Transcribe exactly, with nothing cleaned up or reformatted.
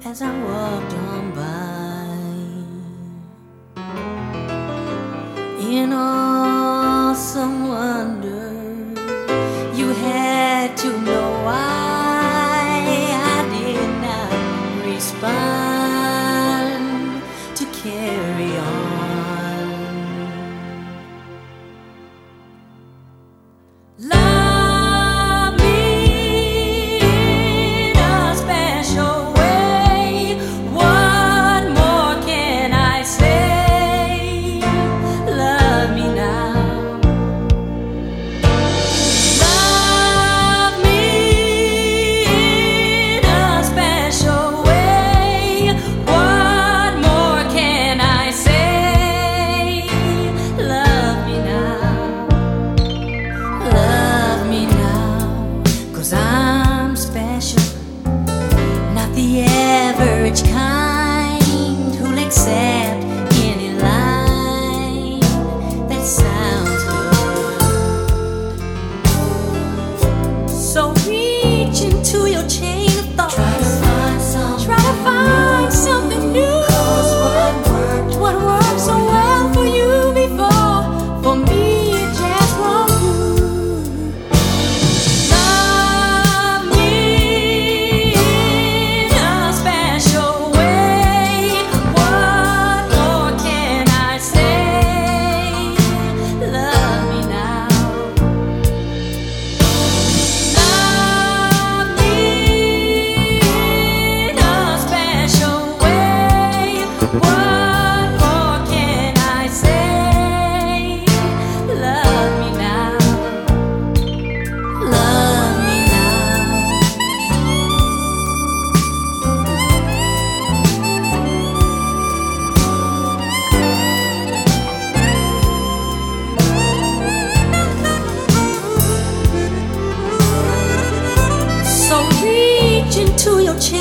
as I walked on by. In awesome wonder, you had to know why I did not respond to carry on. Love me in a special way. What more can I say? Love me now. Love me in a special way. What more can I say? Love me now. Love me now, 'cause I'm special, not the average kind who'll accept any line that sounds good. So reach into your chain of thought, try to find something, try to find something new. 'Cause what worked, what worked so well for you before, for me it just won't do. Love me in a special way. What more can I say? Love me now. Love me in a special way. What more can I say? Love me now. Love me now. So reach into your chest.